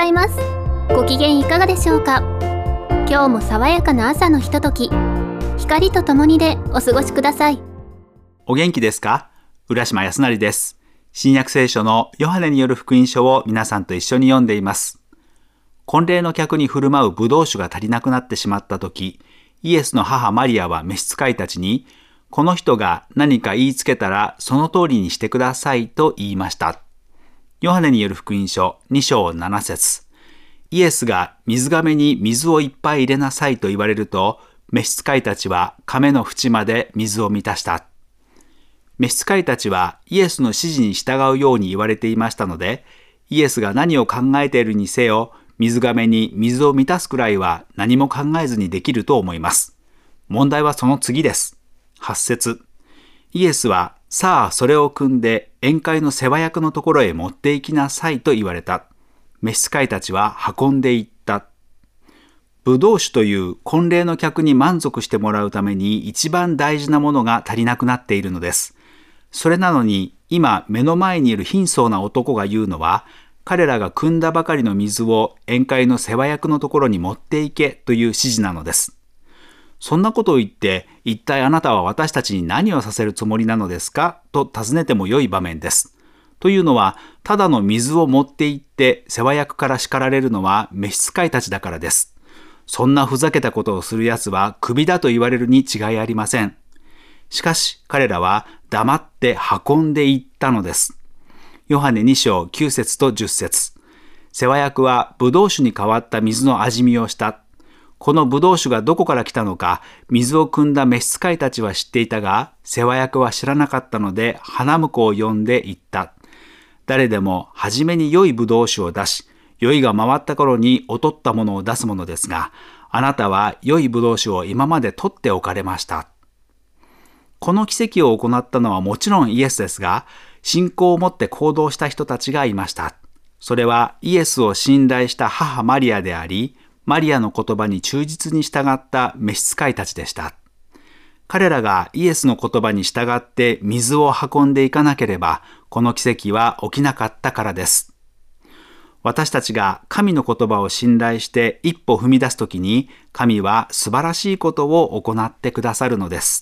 います。ご機嫌いかがでしょうか。今日も爽やかな朝のひととき、光とともにでお過ごしください。 お元気ですか？浦島康成です。新約聖書のヨハネによる福音書を皆さんと一緒に読んでいます。婚礼の客に振る舞うブドウ酒が足りなくなってしまったとき、イエスの母マリアは召使いたちに、この人が何か言いつけたらその通りにしてくださいと言いました。ヨハネによる福音書2章7節。イエスが水甕に水をいっぱい入れなさいと言われると、召使いたちは甕の縁まで水を満たした。召使いたちはイエスの指示に従うように言われていましたので、イエスが何を考えているにせよ、水甕に水を満たすくらいは何も考えずにできると思います。問題はその次です。8節。イエスは、さあそれを汲んで宴会の世話役のところへ持って行きなさいと言われた。召使いたちは運んで行った。ブドウ酒という婚礼の客に満足してもらうために一番大事なものが足りなくなっているのです。それなのに今目の前にいる貧相な男が言うのは、彼らが汲んだばかりの水を宴会の世話役のところに持って行けという指示なのです。そんなことを言って、一体あなたは私たちに何をさせるつもりなのですかと尋ねても良い場面です。というのは、ただの水を持って行って世話役から叱られるのは召使いたちだからです。そんなふざけたことをするやつはクビだと言われるに違いありません。しかし彼らは黙って運んで行ったのです。ヨハネ2章9節と10節。世話役はブドウ酒に変わった水の味見をした。このブドウ酒がどこから来たのか、水を汲んだ召使いたちは知っていたが、世話役は知らなかったので、花婿を呼んで言った。誰でも初めに良いブドウ酒を出し、酔いが回った頃に劣ったものを出すものですが、あなたは良いブドウ酒を今まで取っておかれました。この奇跡を行ったのはもちろんイエスですが、信仰を持って行動した人たちがいました。それはイエスを信頼した母マリアであり、マリアの言葉に忠実に従った召使いたちでした。彼らがイエスの言葉に従って水を運んでいかなければ、この奇跡は起きなかったからです。私たちが神の言葉を信頼して一歩踏み出すときに、神は素晴らしいことを行ってくださるのです。